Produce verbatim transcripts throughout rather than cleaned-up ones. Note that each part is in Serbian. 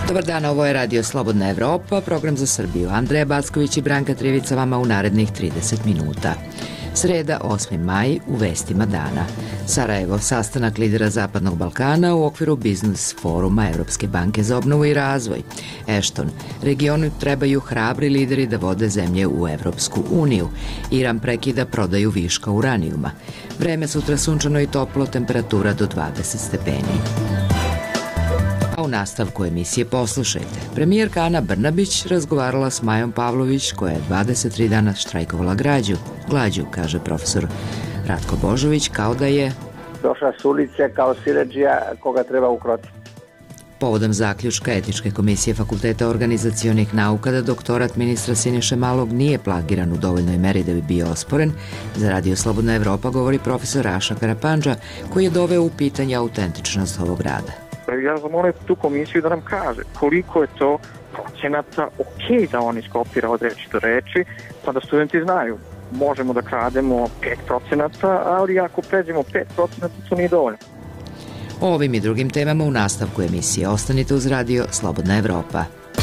Dobar dan, ovo je Radio Slobodna Evropa, program za Srbiju. Andreja Backović i Branka Trivica vama u narednih trideset minuta. Sreda, osmi maj, u vestima dana. Sarajevo, sastanak lidera Zapadnog Balkana u okviru biznis foruma Evropske banke za obnovu i razvoj. Ashton, regionu trebaju hrabri lideri da vode zemlje u Evropsku uniju. Iran prekida prodaju viška uranijuma. Vreme sutra sunčano i toplo, temperatura do dvadeset stepeni. A u nastavku emisije poslušajte. Premijerka Ana Brnabić razgovarala s Majom Pavlović, koja je dvadeset tri dana štrajkovala građu. Glađu, kaže profesor Ratko Božović, kao da je došla s ulice kao siledžija koga treba ukrotiti. Povodom zaključka Etičke komisije Fakulteta organizacionih nauka da doktorat ministra Siniše Malog nije plagiran u dovoljnoj meri da bi bio osporen, za Radio Slobodna Evropa govori profesor Raša Karapandža, koji je doveo u pitanje autentičnost ovog rada. Ja zamolim tu komisiju da nam kaže koliko je to procenata ok da on iskopira od reči do reči, pa da studenti znaju. Možemo da krademo pet procenata, ali ako pređemo pet procenata, to nije dovoljno. O ovim i drugim temama u nastavku emisije. Ostanite uz Radio Slobodna Evropa.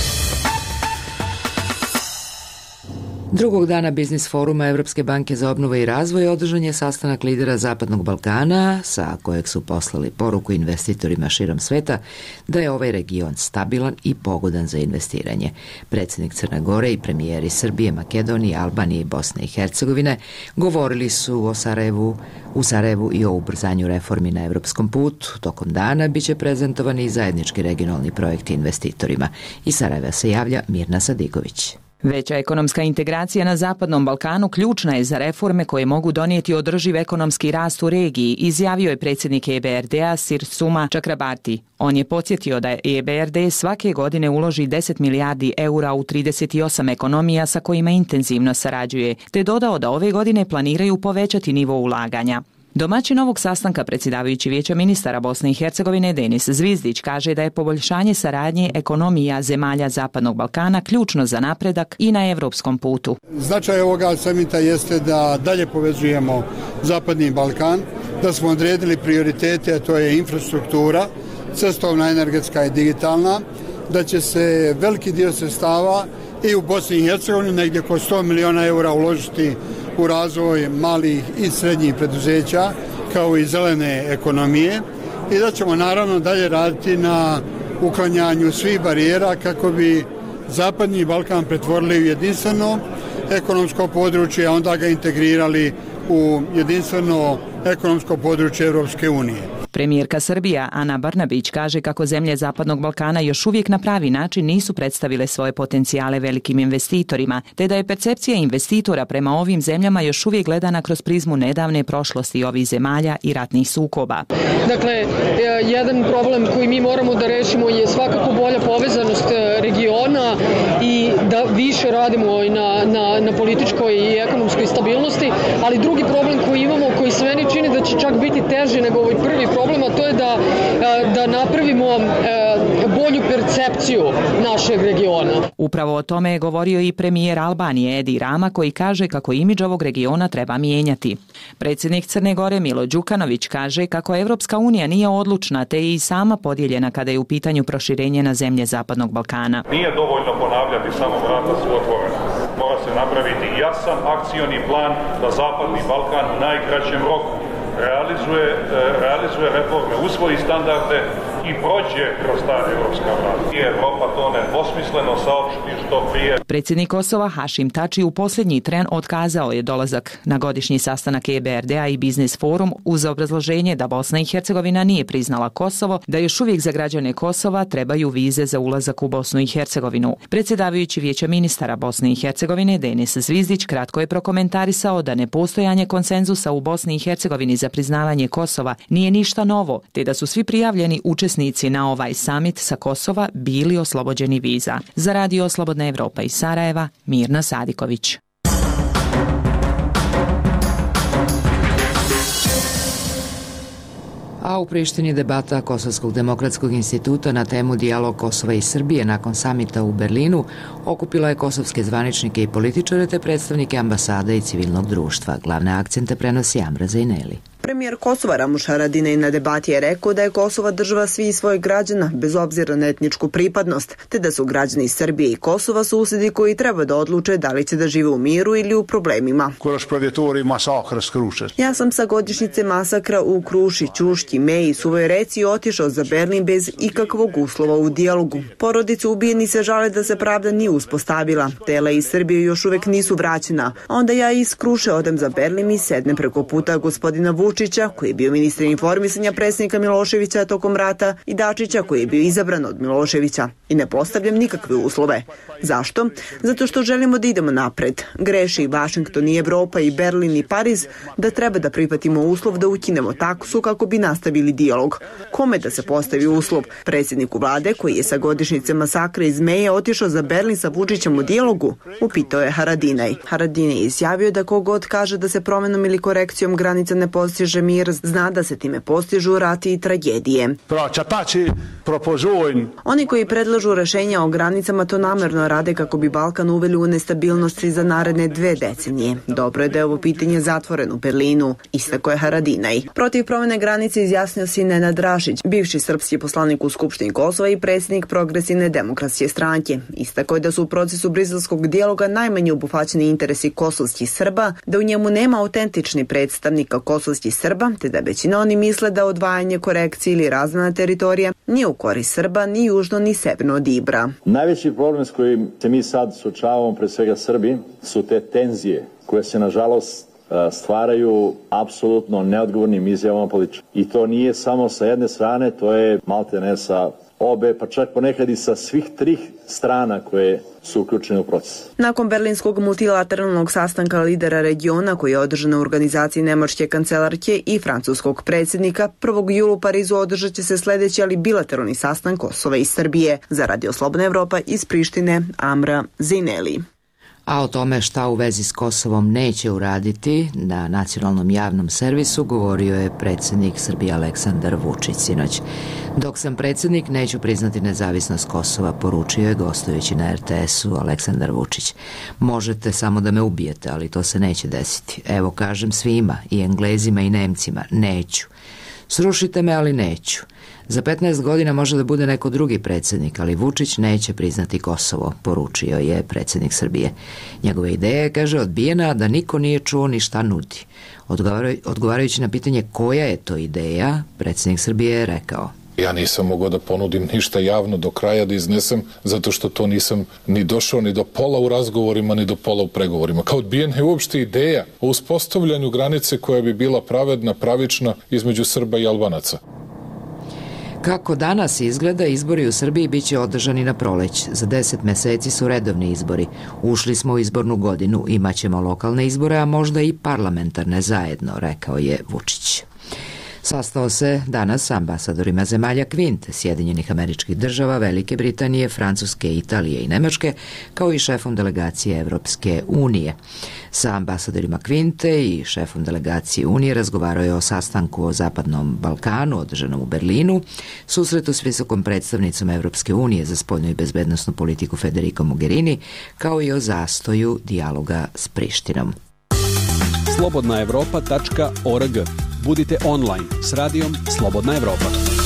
Drugog dana biznis foruma Evropske banke za obnovu i razvoj održan je sastanak lidera Zapadnog Balkana, sa kojeg su poslali poruku investitorima širom sveta da je ovaj region stabilan i pogodan za investiranje. Predsjednik Crne Gore i premijeri Srbije, Makedonije, Albanije i Bosne i Hercegovine govorili su o Sarajevu, u Sarajevu i o ubrzanju reformi na evropskom putu. Tokom dana biće prezentovani i zajednički regionalni projekti investitorima. Iz Sarajeva se javlja Mirna Sadiković. Veća ekonomska integracija na Zapadnom Balkanu ključna je za reforme koje mogu donijeti održiv ekonomski rast u regiji, izjavio je predsjednik E B R D-a Sirsuma Čakrabarti. On je podsjetio da E B R D svake godine uloži deset milijardi eura u trideset osam ekonomija sa kojima intenzivno sarađuje, te dodao da ove godine planiraju povećati nivo ulaganja. Domaćin ovog sastanka, predsjedavajući Vijeća ministara Bosne i Hercegovine Denis Zvizdić, kaže da je poboljšanje saradnje ekonomija zemalja Zapadnog Balkana ključno za napredak i na evropskom putu. Značaj ovoga samita jeste da dalje povezujemo Zapadni Balkan, da smo odredili prioritete, a to je infrastruktura, cestovna, energetska i digitalna, da će se veliki dio sredstava i u Bosni i Hercegovini, negdje oko sto miliona eura uložiti u razvoj malih i srednjih preduzeća, kao i zelene ekonomije, i da ćemo naravno dalje raditi na uklanjanju svih barijera kako bi Zapadni Balkan pretvorili u jedinstveno ekonomsko područje, a onda ga integrirali u jedinstveno ekonomsko područje Europske unije. Premijerka Srbija Ana Brnabić kaže kako zemlje Zapadnog Balkana još uvijek na pravi način nisu predstavile svoje potencijale velikim investitorima, te da je percepcija investitora prema ovim zemljama još uvijek gledana kroz prizmu nedavne prošlosti ovih zemalja i ratnih sukoba. Dakle, jedan problem koji mi moramo da rešimo je svakako bolja povezanost regiona i da više radimo na, na, na političkoj i ekonomskoj stabilnosti, ali drugi problem koji imamo, koji se meni čini da će čak biti teži nego ovaj prvi problem, a to je da, da napravimo bolju percepciju našeg regiona. Upravo o tome je govorio i premijer Albanije Edi Rama, koji kaže kako imidž ovog regiona treba mijenjati. Predsjednik Crne Gore Milo Đukanović kaže kako Evropska unija nije odlučna, te je i sama podijeljena kada je u pitanju proširenje na zemlje Zapadnog Balkana. Nije dovoljno ponavljati samo vrata su otvorena. Mora se napraviti jasan akcioni plan da Zapadni Balkan u najkraćem roku realizuje, realizuje reforme, usvoji standarde i prođe kroz ta evropska vrata. I Evropa to nedvosmisleno saopšti što prije. Predsjednik Kosova Hašim Tači u posljednji tren otkazao je dolazak na godišnji sastanak E B R D-a i Biznis forum uz obrazloženje da Bosna i Hercegovina nije priznala Kosovo, da još uvijek za građane Kosova trebaju vize za ulazak u Bosnu i Hercegovinu. Predsjedavajući Vijeća ministara Bosne i Hercegovine Denis Zvizdić kratko je prokomentarisao da nepostojanje konsenzusa u Bosni i Hercegovini za priznavanje Kosova nije ništa novo, te da su svi prijavljeni učesnici na ovaj samit sa Kosova bili oslobođeni viza. Za Radio Slobodna Evropa iz Sarajeva, Mirna Sadiković. A u Prištini debata Kosovskog demokratskog instituta na temu dijalog Kosova i Srbije nakon samita u Berlinu okupila je kosovske zvaničnike i političare te predstavnike ambasade i civilnog društva. Glavne akcente prenosi Amra Zejneli. Premijer Kosova Ramuš Haradinaj na debati je rekao da je Kosovo država svih svojih građana, bez obzira na etničku pripadnost, te da su građani Srbije i Kosova susedi koji treba da odluče da li će da žive u miru ili u problemima. Ja sam sa godišnjice masakra u Kruši, Ćuški, Meji i Suvoj Reci otišao za Berlin bez ikakvog uslova u dijalogu. Porodice ubijeni se žale da se pravda nije uspostavila. Tela iz Srbije još uvek nisu vraćena. Onda ja iz Kruše odem za Berlin i sednem preko puta gospodina Vučića, koji je bio ministar informisanja predsjednika Miloševića tokom rata, i Dačića, koji je bio izabran od Miloševića. I ne postavljam nikakve uslove. Zašto? Zato što želimo da idemo napred. Greši i Vašington i Evropa i Berlin i Pariz da treba da prihvatimo uslov da ukinemo taksu kako bi nastavili dijalog. Kome da se postavi uslov? Predsjedniku vlade, koji je sa godišnjice masakra iz Meje otišao za Berlin sa Vučićem u dijalogu, upitao je Haradinaj. Haradinaj je izjavio da kogod kaže da se promenom ili korekcijom granica ne postiže mir, zna da se time postižu rati i tragedije. Oni koji predlažu rešenja o granicama to namerno rade kako bi Balkan uveli u nestabilnosti za naredne dve decenije. Dobro je da je ovo pitanje zatvoreno u Berlinu, istako je Haradinaj. Protiv promene granice izjasnio se i Nenad Rašić, bivši srpski poslanik u Skupštini Kosova i predsjednik Progresivne demokratske stranke. Istako je da su u procesu briselskog dijaloga najmanje obuhvaćeni interesi kosovskih Srba, da u njemu nema autentični predstavnika kosovskih Srba, te da većina oni misle da odvajanje, korekcije ili razmena teritorija nije u korist Srba ni južno ni severno od Ibra. Najveći problem s kojim se mi sad suočavamo, pre svega Srbi, su te tenzije koje se nažalost stvaraju apsolutno neodgovornim izjavama političara. I to nije samo sa jedne strane, to je maltene sa obe, pa čak ponekad i sa svih trih strana koje su uključene u proces. Nakon berlinskog multilateralnog sastanka lidera regiona koji je održan u organizaciji nemačke kancelarke i francuskog predsjednika, prvog jula u Parizu održat će se sljedeći, ali bilateralni sastanak Kosova i Srbije. Za Radio Slobodna Evropa iz Prištine, Amra Zineli. A o tome šta u vezi s Kosovom neće uraditi na nacionalnom javnom servisu govorio je predsjednik Srbije Aleksandar Vučić sinoć. Dok sam predsjednik, neću priznati nezavisnost Kosova, poručio je gostujući na er te esu Aleksandar Vučić. Možete samo da me ubijete, ali to se neće desiti. Evo kažem svima, i Englezima i Nemcima, neću. Srušite me, ali neću. Za petnaest godina može da bude neko drugi predsjednik, ali Vučić neće priznati Kosovo, poručio je predsjednik Srbije. Njegova ideja je, kaže, odbijena, da niko nije čuo ni šta nudi. Odgovarajući na pitanje koja je to ideja, predsjednik Srbije je rekao: ja nisam mogao da ponudim ništa javno do kraja da iznesem, zato što to nisam ni došao ni do pola u razgovorima, ni do pola u pregovorima. Kao odbijena je uopšte ideja o uspostavljanju granice koja bi bila pravedna, pravična između Srba i Albanaca. Kako danas izgleda, izbori u Srbiji biće održani na proleć. Za deset meseci su redovni izbori. Ušli smo u izbornu godinu, imaćemo lokalne izbore, a možda i parlamentarne zajedno, rekao je Vučić. Sastao se danas sa ambasadorima zemalja Kvint, Sjedinjenih Američkih Država, Velike Britanije, Francuske, Italije i Nemačke, kao i šefom delegacije Evropske unije. Sa ambasadorima Kvinte i šefom delegacije Unije razgovarao je o sastanku o Zapadnom Balkanu, održanom u Berlinu, susretu s visokom predstavnicom Evropske unije za spoljnu i bezbednosnu politiku Federico Mogherini, kao i o zastoju dijaloga s Prištinom. slobodna evropa tačka org. Budite online s radijom Slobodna Evropa.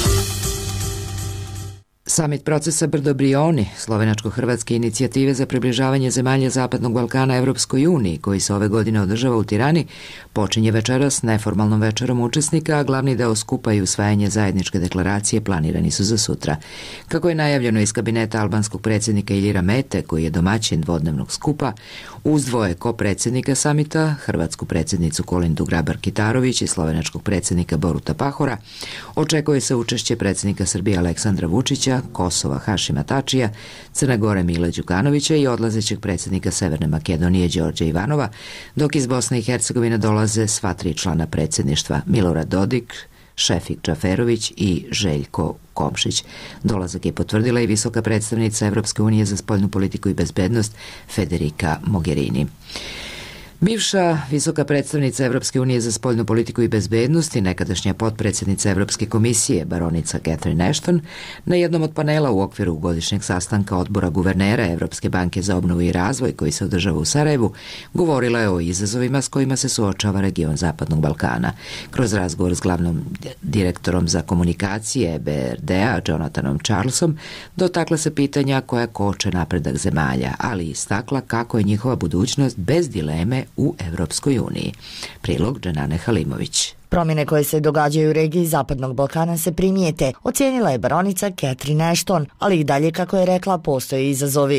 Samit procesa Brdo Brioni, slovenačko-hrvatske inicijative za približavanje zemalja Zapadnog Balkana Evropskoj uniji, koji se ove godine održava u Tirani, počinje večeras neformalnom večerom učesnika, a glavni deo skupa i usvajanje zajedničke deklaracije planirani su za sutra. Kako je najavljeno iz kabineta albanskog predsjednika Iljira Mete, koji je domaćin dvodnevnog skupa, uz dvoje ko-predsjednika samita, hrvatsku predsjednicu Kolindu Grabar-Kitarović i slovenačkog predsjednika Boruta Pahora, očekuje se učešće predsjednika Srbije Aleksandra Vučića, Kosova Hašima Tačija, Crne Gore Mila Đukanovića i odlazećeg predsjednika Severne Makedonije Đorđa Ivanova, dok iz Bosne i Hercegovine dolaze sva tri člana predsjedništva: Milorad Dodik, Šefik Džaferović i Željko Komšić. Dolazak je potvrdila i visoka predstavnica Evropske unije za spoljnu politiku i bezbednost Federica Mogherini. Bivša visoka predstavnica Evropske unije za spoljnu politiku i bezbednost i nekadašnja potpredsjednica Evropske komisije, baronica Catherine Ashton, na jednom od panela u okviru godišnjeg sastanka odbora guvernera Evropske banke za obnovu i razvoj koji se održava u Sarajevu, govorila je o izazovima s kojima se suočava region Zapadnog Balkana. Kroz razgovor s glavnom direktorom za komunikacije E B R D-a, Jonathanom Charlesom, dotakla se pitanja koja koče napredak zemalja, ali istakla kako je njihova budućnost bez dileme u Evropskoj uniji. Prilog Dženane Halimović. Promjene koje se događaju u regiji Zapadnog Balkana se primijete, ocijenila je baronica Catherine Ashton, ali i dalje, kako je rekla, postoje izazovi.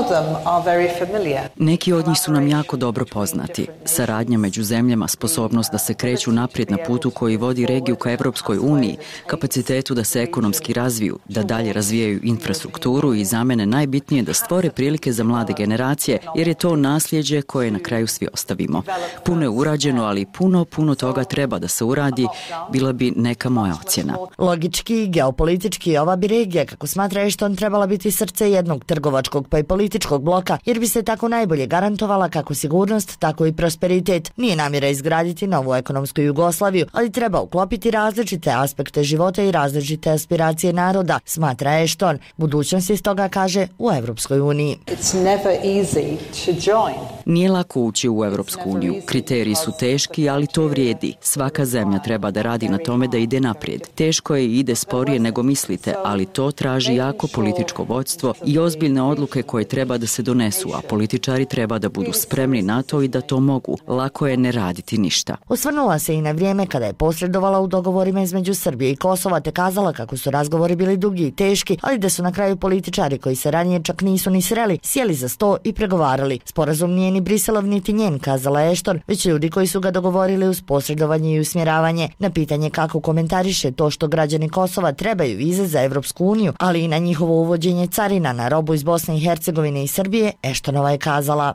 Neki od njih su nam jako dobro poznati. Saradnja među zemljama, sposobnost da se kreću naprijed na putu koji vodi regiju ka Evropskoj uniji, kapacitetu da se ekonomski razviju, da dalje razvijaju infrastrukturu i za mene najbitnije da stvore prilike za mlade generacije, jer je to nasljeđe koje na kraju svi ostavimo. Puno je urađeno, ali puno, puno toga treba da se uradi, bila bi neka moja ocjena. Logički i geopolitički ova bi regija, kako smatra Ashton, trebala biti srce jednog trgovačkog pa i političkog bloka, jer bi se tako najbolje garantovala kako sigurnost, tako i prosperitet. Nije namjera izgraditi novu ekonomsku Jugoslaviju, ali treba uklopiti različite aspekte života i različite aspiracije naroda, smatra Ashton. Budućnost je stoga, kaže, u Evropskoj uniji. Nije lako ući u Evropsku uniju. Kriteriji su teški, ali to vrijedi. Svaka zemlja treba da radi na tome da ide naprijed. Teško je i ide sporije nego mislite, ali to traži jako političko vodstvo i ozbiljne odluke koje treba da se donesu, a političari treba da budu spremni na to i da to mogu. Lako je ne raditi ništa. Osvrnula se i na vrijeme kada je posredovala u dogovorima između Srbije i Kosova, te kazala kako su razgovori bili dugi i teški, ali da su na kraju političari koji se ranije čak nisu ni sreli, sjeli za sto i pregovarali. Sporazum nije ni Briselov niti njen, kazala Ashton, već ljudi koji su ga dogovorili uz posredovanje i usmjeravanje. Na pitanje kako komentariše to što građani Kosova trebaju vize za Evropsku uniju, ali i na njihovo uvođenje carina na robu iz Bosne i Hercegovine i Srbije, Ashtonova je kazala: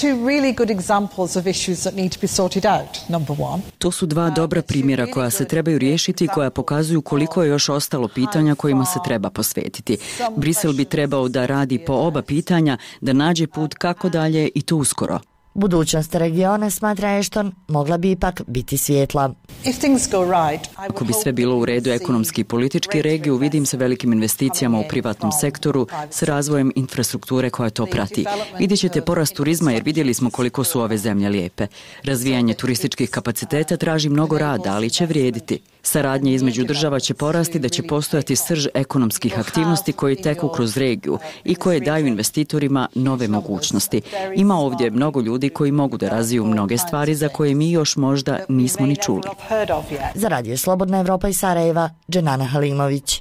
To su dva dobra primjera koja se trebaju riješiti i koja pokazuju koliko je još ostalo pitanja kojima se treba posvetiti. Brisel bi trebao da radi po oba pitanja, da nađe put kako dalje i to uskoro. Budućnost regiona, smatra Ashton, mogla bi ipak biti svjetla. Ako bi sve bilo u redu ekonomski i politički, regiju vidim sa velikim investicijama u privatnom sektoru, s razvojem infrastrukture koja to prati. Vidjet ćete porast turizma jer vidjeli smo koliko su ove zemlje lijepe. Razvijanje turističkih kapaciteta traži mnogo rada, ali će vrijediti. Saradnje između država će porasti da će postojati srž ekonomskih aktivnosti koji teku kroz regiju i koje daju investitorima nove mogućnosti. Ima ovdje mnogo ljudi koji mogu da razviju mnoge stvari za koje mi još možda nismo ni čuli. Za Radio Slobodna Evropa iz Sarajeva, Dženana Halimović.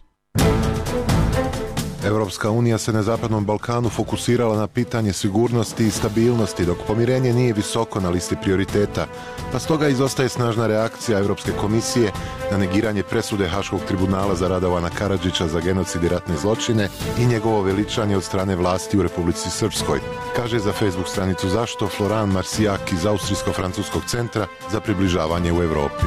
Evropska unija se na Zapadnom Balkanu fokusirala na pitanje sigurnosti i stabilnosti, dok pomirenje nije visoko na listi prioriteta, pa stoga izostaje snažna reakcija Evropske komisije na negiranje presude Haškog tribunala za Radovana Karadžića za genocid i ratne zločine i njegovo veličanje od strane vlasti u Republici Srpskoj, kaže za Facebook stranicu Zašto Floran Marsijak iz Austrijsko-francuskog centra za približavanje u Evropi.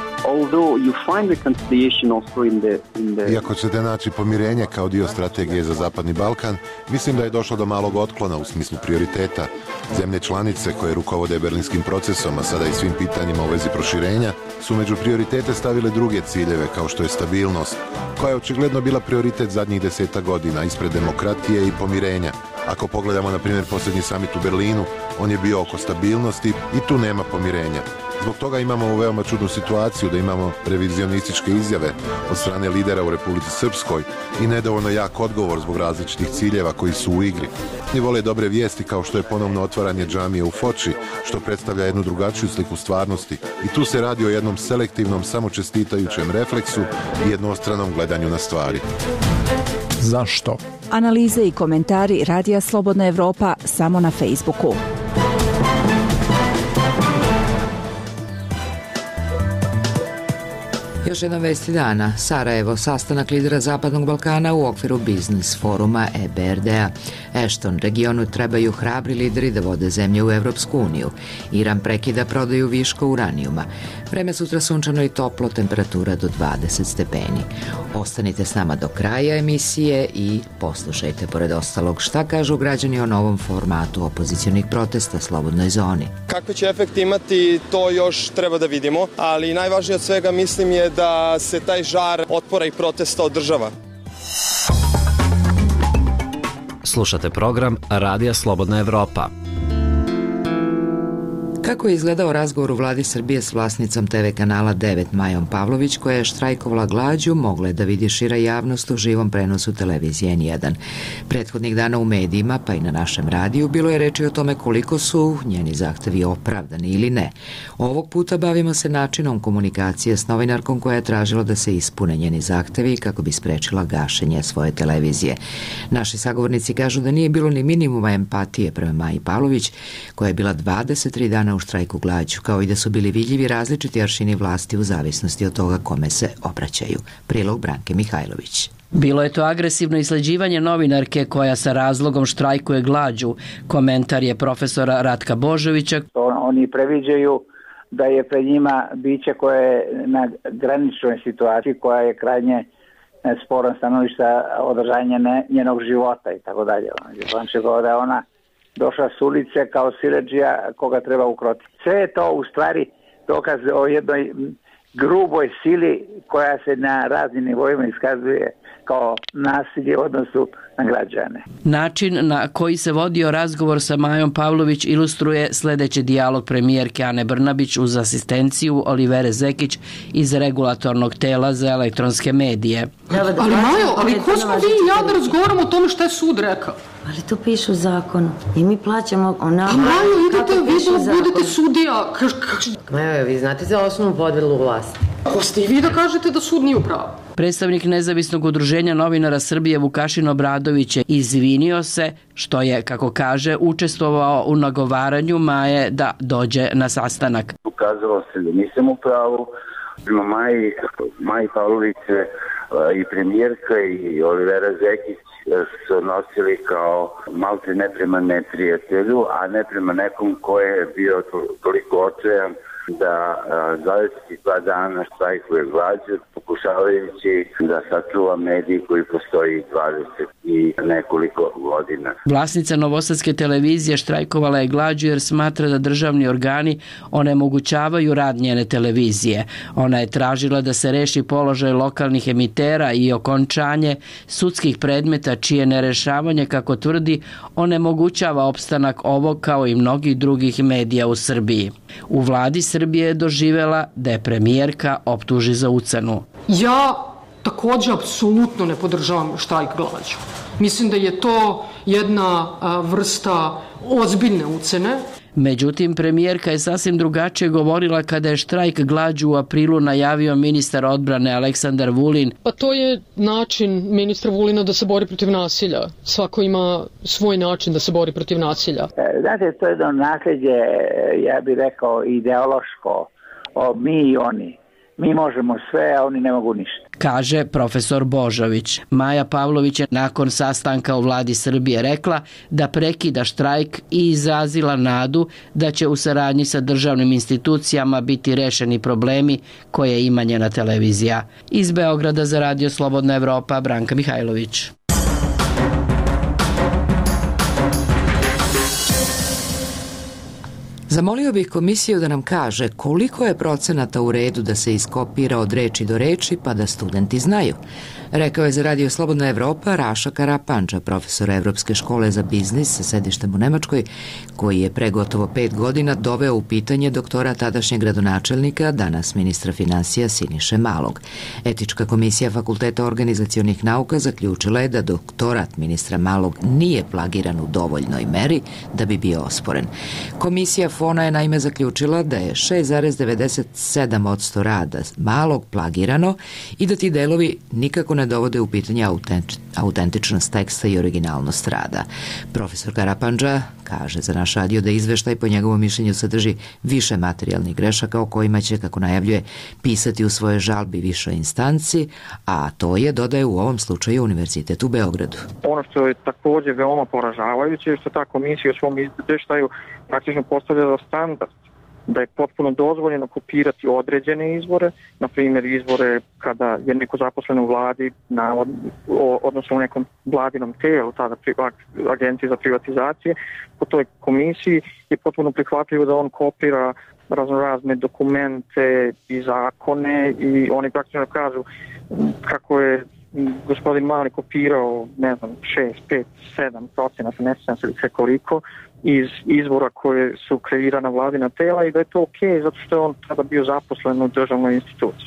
Iako ćete naći pomirenje kao dio strategije za Zapadni Balkan, mislim da je došlo do malog otklona u smislu prioriteta. Zemlje članice koje rukovode berlinskim procesom, a sada i svim pitanjima u vezi proširenja, su među prioritete stavile druge ciljeve kao što je stabilnost, koja je očigledno bila prioritet zadnjih deseta godina ispred demokratije i pomirenja. Ako pogledamo na primjer posljednji samit u Berlinu, on je bio oko stabilnosti i tu nema pomirenja. Zbog toga imamo veoma čudnu situaciju da imamo revizionističke izjave od strane lidera u Republici Srpskoj i nedovoljno jak odgovor zbog različitih ciljeva koji su u igri. Ni vole dobre vijesti kao što je ponovno otvaranje džamije u Foči, što predstavlja jednu drugačiju sliku stvarnosti. I tu se radi o jednom selektivnom, samočestitajućem refleksu i jednostranom gledanju na stvari. Zašto? Analize i komentari Radija Slobodna Evropa samo na Facebooku. Još jedna vesti dana. Sarajevo, sastanak lidera Zapadnog Balkana u okviru biznis foruma E B R D-a. Ashton, regionu trebaju hrabri lideri da vode zemlje u Evropsku uniju. Iran prekida prodaju viška uranijuma. Vreme sutra sunčano i toplo, temperatura do dvadeset stepeni. Ostanite s nama do kraja emisije i poslušajte pored ostalog šta kažu građani o novom formatu opozicionih protesta Slobodnoj zoni. Kakve će efekti imati, to još treba da vidimo, ali najvažnije od svega mislim je da se taj žar otpora i protesta održava. Slušate program Radija Slobodna Evropa. Kako je izgledao razgovor u vladi Srbije s vlasnicom te ve kanala devet Majom Pavlović, koja je štrajkovala glađu, mogla je da vidi šira javnost u živom prenosu televizije N jedan. Prethodnih dana u medijima, pa i na našem radiju, bilo je reči o tome koliko su njeni zahtevi opravdani ili ne. Ovog puta bavimo se načinom komunikacije s novinarkom koja je tražila da se ispune njeni zahtevi kako bi sprečila gašenje svoje televizije. Naši sagovornici kažu da nije bilo ni minimuma empatije prema Maji Pavlović, koja je bila dvadeset tri dana u štrajku glađu, kao i da su bili vidljivi različiti aršini vlasti u zavisnosti od toga kome se obraćaju. Prilog Branke Mihajlović. Bilo je to agresivno isleđivanje novinarke koja sa razlogom štrajkuje glađu. Komentar je profesora Ratka Božovića. Oni previđaju da je pred njima biće koje je na graničnoj situaciji, koja je krajnje sporan stanovišta održanja njenog života i tako dalje. Znači da je ona došla s ulice kao siledžija koga treba ukrotiti. Sve je to u stvari dokaz o jednoj gruboj sili koja se na raznim nivoima iskazuje kao nasilje u odnosu na građane. Način na koji se vodio razgovor sa Majom Pavlović ilustruje sledeći dijalog premijerke Ane Brnabić uz asistenciju Olivere Zekić iz regulatornog tela za elektronske medije. Ali Majo, ali ko smo vi i ja da razgovaramo o tome šta je sud rekao? Ali to piše u zakonu i mi plaćamo onako... A Majo, idete, vi budete sudija. Majo, vi znate za osnovnu podelu vlasti. Ko ste i vi da kažete da sud nije u pravu? Predstavnik Nezavisnog udruženja novinara Srbije Vukašin Obradović je izvinio se što je, kako kaže, učestvovao u nagovaranju Maje da dođe na sastanak. Ukazalo se da nisam u pravu. Prema Maji, Maji Pavlović i premijerka i Olivera Zekić su nosili kao malte ne prema neprijatelju, a ne prema nekom ko je bio toliko očajan da dvadeset dva dana štrajkuje glađu, pokušavajući da sačuva mediji koji postoji dvadeset i nekoliko godina. Vlasnica Novosadske televizije štrajkovala je glađu jer smatra da državni organi onemogućavaju rad njene televizije. Ona je tražila da se reši položaj lokalnih emitera i okončanje sudskih predmeta čije nerešavanje, kako tvrdi, onemogućava opstanak ovog kao i mnogih drugih medija u Srbiji. U vladi Srbije je doživela da je premijerka optuži za ucenu. Ja takođe apsolutno ne podržavam štrajk glađu. Mislim da je to jedna vrsta ozbiljne ucene. Međutim, premijerka je sasvim drugačije govorila kada je štrajk glađu u aprilu najavio ministar odbrane Aleksandar Vulin. Pa to je način ministra Vulina da se bori protiv nasilja. Svako ima svoj način da se bori protiv nasilja. Znate, to je jedno nasljeđe, ja bih rekao, ideološko. O, mi i oni. Mi možemo sve, a oni ne mogu ništa. Kaže profesor Božović. Maja Pavlović je nakon sastanka u vladi Srbije rekla da prekida štrajk i izrazila nadu da će u saradnji sa državnim institucijama biti rešeni problemi koje ima njena televizija. Iz Beograda za Radio Slobodna Evropa, Branka Mihajlović. Zamolio bih komisiju da nam kaže koliko je procenata u redu da se iskopira od reči do reči pa da studenti znaju. Rekao je za Radio Slobodna Evropa Raša Karapanđa, profesor Evropske škole za biznis sa sedištem u Nemačkoj, koji je pre gotovo pet godina doveo u pitanje doktora tadašnjeg gradonačelnika, danas ministra finansija Siniše Malog. Etička komisija Fakulteta organizacionih nauka zaključila je da doktorat ministra Malog nije plagiran u dovoljnoj meri da bi bio osporen. Komisija Fona je naime zaključila da je šest zarez devedeset sedam posto rada Malog plagirano i da ti delovi nikako ne dovode u pitanje autentičnost teksta i originalnost rada. Profesor Karapandža kaže za naš radio da izveštaj po njegovom mišljenju sadrži više materijalnih grešaka o kojima će, kako najavljuje, pisati u svojoj žalbi višoj instanci, a to je, dodaje u ovom slučaju, Univerzitet u Beogradu. Ono što je također veoma poražavajuće je što ta komisija u svom izveštaju praktično postavljala standard da je potpuno dozvoljeno kopirati određene izvore, na primjer izvore kada je neko zaposlen u vladi, na, odnosno u nekom vladinom tijelu, tada agenciji za privatizacije, po toj komisiji je potpuno prihvatljivo da on kopira raznorazne dokumente i zakone i oni praktično kažu kako je gospodin Mali kopirao, ne znam, šest, pet, sedam procenata, ne znam se koliko, iz izvora koje su kreirana vladina tela i da je to okej zato što je on tada bio zaposlen u državnoj instituciji.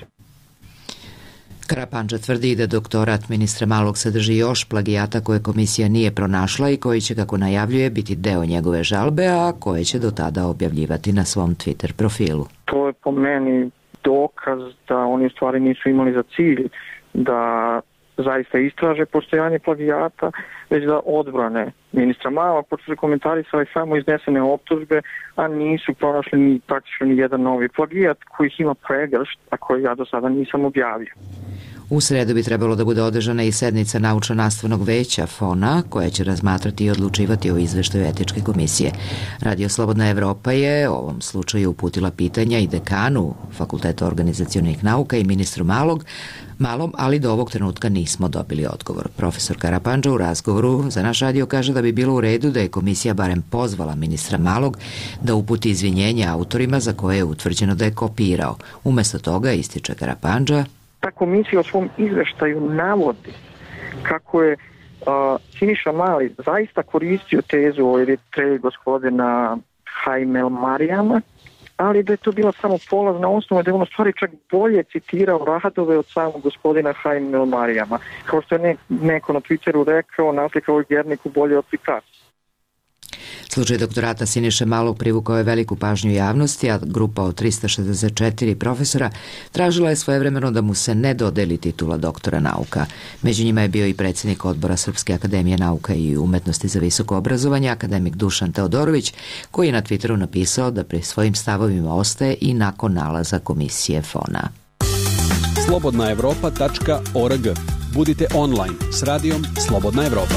Karapandža tvrdi da doktorat ministra Malog sadrži još plagijata koje komisija nije pronašla i koji će, kako najavljuje, biti deo njegove žalbe, a koje će do tada objavljivati na svom Twitter profilu. To je po meni dokaz da oni u stvari nisu imali za cilj da zaista istraže postojanje plagijata, već da odbrane ministra Malog, pošto su komentarisali samo iznesene optužbe, a nisu pronašli ni praktično ni jedan novi plagijat kojih ima pregršt, a koji ja do sada nisam objavio. U sredu bi trebalo da bude održana i sednica naučno-nastavnog veća Fona, koja će razmatrati i odlučivati o izveštaju etičke komisije. Radio Slobodna Evropa je u ovom slučaju uputila pitanja i dekanu Fakulteta organizacionih nauka i ministru Malog, Malom, ali do ovog trenutka nismo dobili odgovor. Profesor Karapandža u razgovoru za naš radio kaže da bi bilo u redu da je komisija barem pozvala ministra Malog da uputi izvinjenja autorima za koje je utvrđeno da je kopirao. Umesto toga, ističe Karapandža, ta komisija u svom izveštaju navodi kako je uh, Siniša Mali zaista koristio tezu o Eritreji gospodina Haim El Marijama, ali da je to bila samo polazna osnova, da je ono stvari čak bolje citirao radove od samog gospodina Haim El Marijama. Kao što je ne, neko na Twitteru rekao, naslikao je Gerniku bolje od Picasso. Slučaj doktorata Siniše Malog privukao je veliku pažnju javnosti, a grupa od trista šezdeset četiri profesora tražila je svojevremeno da mu se ne dodeli titula doktora nauka. Među njima je bio i predsjednik odbora Srpske akademije nauka i umetnosti za visoko obrazovanje, akademik Dušan Teodorović, koji je na Twitteru napisao da pri svojim stavovima ostaje i nakon nalaza komisije Fona. slobodna evropa tačka org. Budite online s radijom Slobodna Evropa.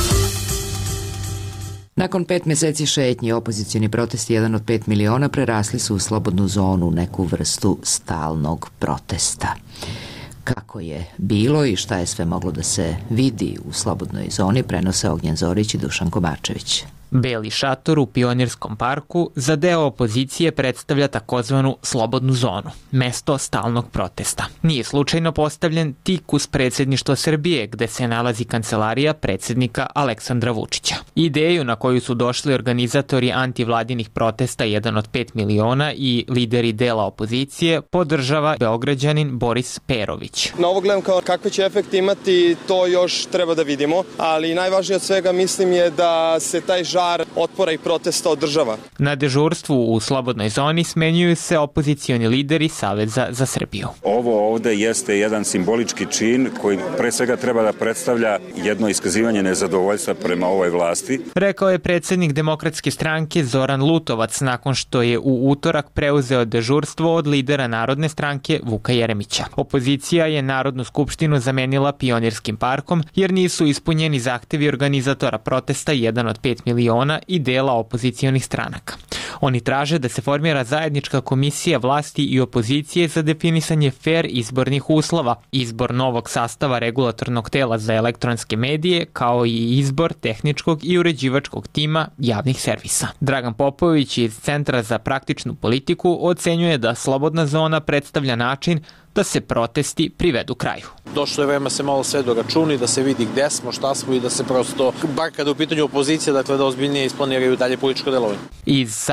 Nakon pet meseci šetnje, opozicijni protesti, jedan od pet miliona, prerasli su u slobodnu zonu, neku vrstu stalnog protesta. Kako je bilo i šta je sve moglo da se vidi u slobodnoj zoni, prenose Ognjen Zorić i Dušan Kovačević. Beli šator u Pionirskom parku za deo opozicije predstavlja takozvanu slobodnu zonu, mesto stalnog protesta. Nije slučajno postavljen tik uz predsjedništvo Srbije, gde se nalazi kancelarija predsjednika Aleksandra Vučića. Ideju na koju su došli organizatori antivladinih protesta, jedan od pet miliona i lideri dela opozicije, podržava Beograđanin Boris Perović. Na ovo gledam kao kakve će efekte imati, to još treba da vidimo, ali najvažnije od svega mislim je da se taj žar otpora i protesta održava. Na dežurstvu u slobodnoj zoni smenjuju se opozicioni lideri Saveza za Srbiju. Ovo ovde jeste jedan simbolički čin koji pre svega treba da predstavlja jedno iskazivanje nezadovoljstva prema ovoj vlasti. Rekao je predsjednik Demokratske stranke Zoran Lutovac nakon što je u utorak preuzeo dežurstvo od lidera Narodne stranke Vuka Jeremića. Opozicija je Narodnu skupštinu zamenila Pionirskim parkom jer nisu ispunjeni zahtevi organizatora protesta jedan od pet miliona i dela opozicionih stranaka. Oni traže da se formira zajednička komisija vlasti i opozicije za definisanje fer izbornih uslova, izbor novog sastava regulatornog tela za elektronske medije, kao i izbor tehničkog i uređivačkog tima javnih servisa. Dragan Popović iz Centra za praktičnu politiku ocenjuje da slobodna zona predstavlja način da se protesti privedu kraju. Došlo je vreme se malo sve do računi, da se vidi gde smo, šta smo i da se prosto, bar kada u pitanju opozicije, dakle da ozbiljnije isplaniraju dalje političko delovanje. Iz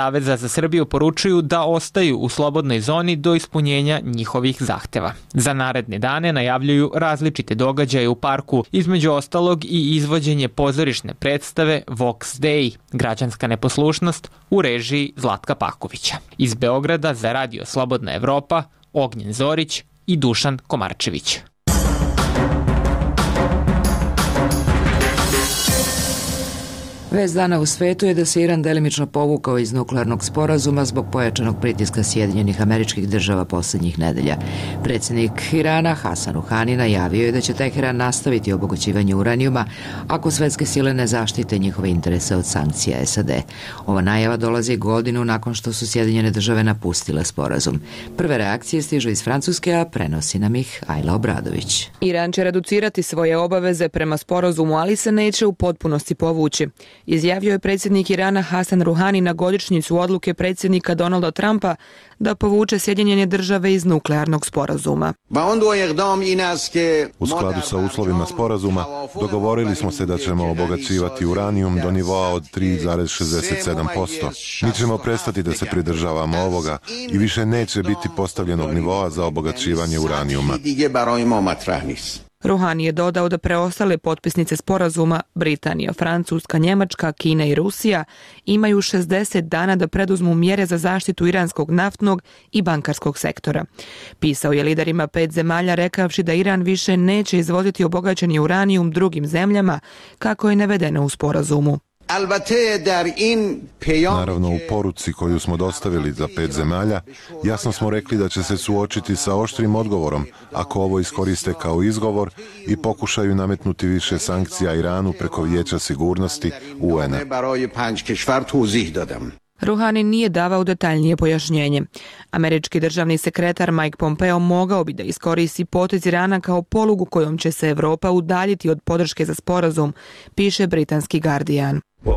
Saveza za Srbiju poručuju da ostaju u slobodnoj zoni do ispunjenja njihovih zahteva. Za naredne dane najavljuju različite događaje u parku, između ostalog i izvođenje pozorišne predstave Vox Dei, građanska neposlušnost, u režiji Zlatka Pakovića. Iz Beograda za Radio Slobodna Evropa, Ognjen Zorić i Dušan Komarčević. Vest dana u svetu je da se Iran delimično povukao iz nuklearnog sporazuma zbog pojačanog pritiska Sjedinjenih Američkih Država poslednjih nedelja. Predsjednik Irana Hasan Ruhani najavio je da će Teheran nastaviti obogaćivanje uranijuma ako svetske sile ne zaštite njihove interese od sankcija S A D. Ova najava dolazi godinu nakon što su Sjedinjene Države napustile sporazum. Prve reakcije stižu iz Francuske, a prenosi nam ih Ajla Obradović. Iran će reducirati svoje obaveze prema sporazumu, ali se neće u potpunosti povući, izjavio je predsjednik Irana Hasan Ruhani na godišnjicu odluke predsjednika Donalda Trumpa da povuče Sjedinjene Države iz nuklearnog sporazuma. U skladu sa uslovima sporazuma dogovorili smo se da ćemo obogaćivati uranijum do nivoa od tri zarez šezdeset sedam posto. Mi ćemo prestati da se pridržavamo ovoga i više neće biti postavljenog nivoa za obogaćivanje uranijuma. Ruhani je dodao da preostale potpisnice sporazuma, Britanija, Francuska, Njemačka, Kina i Rusija, imaju šezdeset dana da preduzmu mjere za zaštitu iranskog naftnog i bankarskog sektora. Pisao je liderima pet zemalja rekavši da Iran više neće izvoziti obogaćeni uranijum drugim zemljama, kako je navedeno u sporazumu. Naravno, u poruci koju smo dostavili za pet zemalja, jasno smo rekli da će se suočiti sa oštrim odgovorom ako ovo iskoriste kao izgovor i pokušaju nametnuti više sankcija Iranu preko Vijeća sigurnosti U N-a. Ruhani nije davao detaljnije pojašnjenje. Američki državni sekretar Mike Pompeo mogao bi da iskoristi potez Irana kao polugu kojom će se Evropa udaljiti od podrške za sporazum, piše britanski Guardian.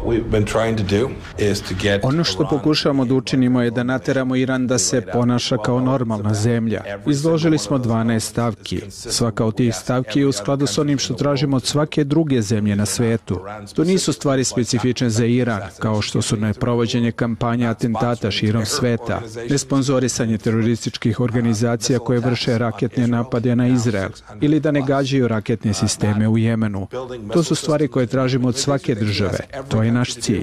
Ono što pokušavamo da učinimo je da nateramo Iran da se ponaša kao normalna zemlja. Izložili smo dvanaest stavki. Svaka od tih stavki je u skladu s onim što tražimo od svake druge zemlje na svetu. To nisu stvari specifične za Iran, kao što su neprovođenje kampanja atentata širom sveta, nesponzorisanje terorističkih organizacija koje vrše raketne napade na Izrael ili da ne gađaju raketne sisteme u Jemenu. To su stvari koje tražimo od svake države. To je naš cilj.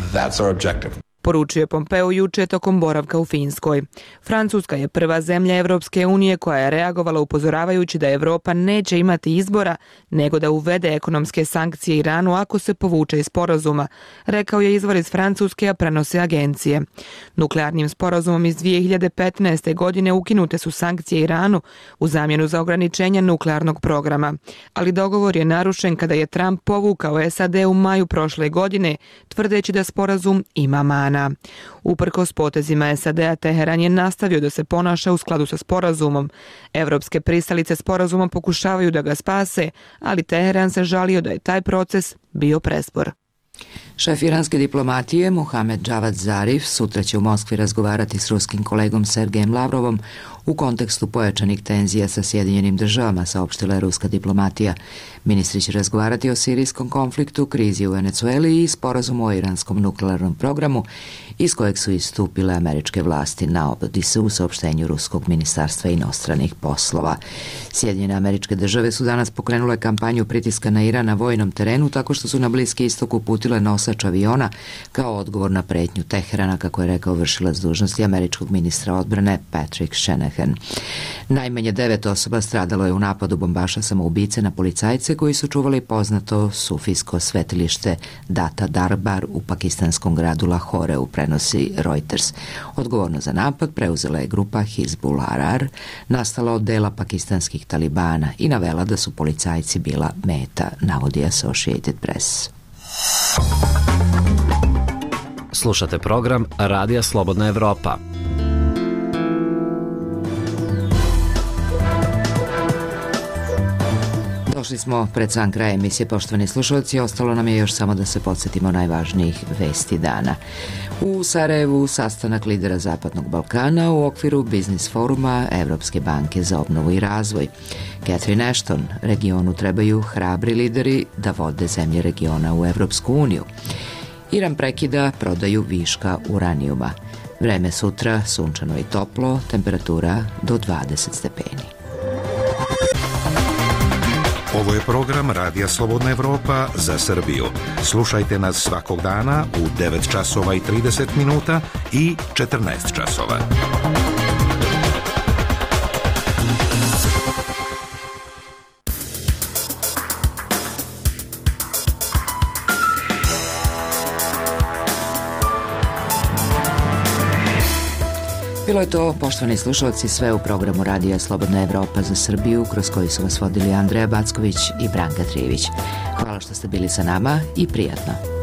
Poručio je Pompeo juče tokom boravka u Finskoj. Francuska je prva zemlja Evropske unije koja je reagovala upozoravajući da Evropa neće imati izbora nego da uvede ekonomske sankcije Iranu ako se povuče iz sporazuma, rekao je izvor iz Francuske, a prenose agencije. Nuklearnim sporazumom iz dvije hiljade petnaeste. godine ukinute su sankcije Iranu u zamjenu za ograničenje nuklearnog programa, ali dogovor je narušen kada je Trump povukao S A D u maju prošle godine, tvrdeći da sporazum ima mana. Uprkos potezima S A D-a, Teheran je nastavio da se ponaša u skladu sa sporazumom. Evropske pristalice sporazuma pokušavaju da ga spase, ali Teheran se žalio da je taj proces bio prespor. Šef iranske diplomatije Mohamed Javad Zarif sutra će u Moskvi razgovarati s ruskim kolegom Sergejem Lavrovom u kontekstu pojačanih tenzija sa Sjedinjenim Državama, saopštila je ruska diplomatija. Ministri će razgovarati o sirijskom konfliktu, krizi u Venecueli i sporazumu o iranskom nuklearnom programu iz kojeg su istupile američke vlasti, navodi se u saopštenju ruskog ministarstva inostranih poslova. Sjedinjene Američke Države su danas pokrenule kampanju pritiska na Iran na vojnom terenu tako što su na Bliski istok uputile nosač aviona kao odgovor na pretnju Teherana, kako je rekao vršilac dužnosti američkog ministra odbrane Patrick Shanahan. Najmanje devet osoba stradalo je u napadu bombaša samoubice na policajce koji su čuvali poznato sufijsko svetilište Data Darbar u pakistanskom gradu Lahoreu, prenosi Reuters. Odgovorno za napad preuzela je grupa Hizbul Ahrar, nastala od dela pakistanskih talibana, i navela da su policajci bila meta, navodi Associated Press. Slušate program Radija Slobodna Evropa. Došli smo pred sam kraj emisije, poštovani slušalci. Ostalo nam je još samo da se podsjetimo najvažnijih vesti dana. U Sarajevu sastanak lidera Zapadnog Balkana u okviru biznis foruma Evropske banke za obnovu i razvoj. Catherine Ashton, regionu trebaju hrabri lideri da vode zemlje regiona u Evropsku uniju. Iran prekida prodaju viška uranijuma. Vreme sutra sunčano i toplo, temperatura do dvadeset stepeni. Ovo je program Radija Slobodna Evropa za Srbiju. Slušajte nas svakog dana u devet časova i trideset minuta i četrnaest časova. Bilo je to, poštovani slušalci, sve u programu Radija Slobodna Evropa za Srbiju, kroz koji su vas vodili Andreja Backović i Branka Trijević. Hvala što ste bili sa nama i prijatno.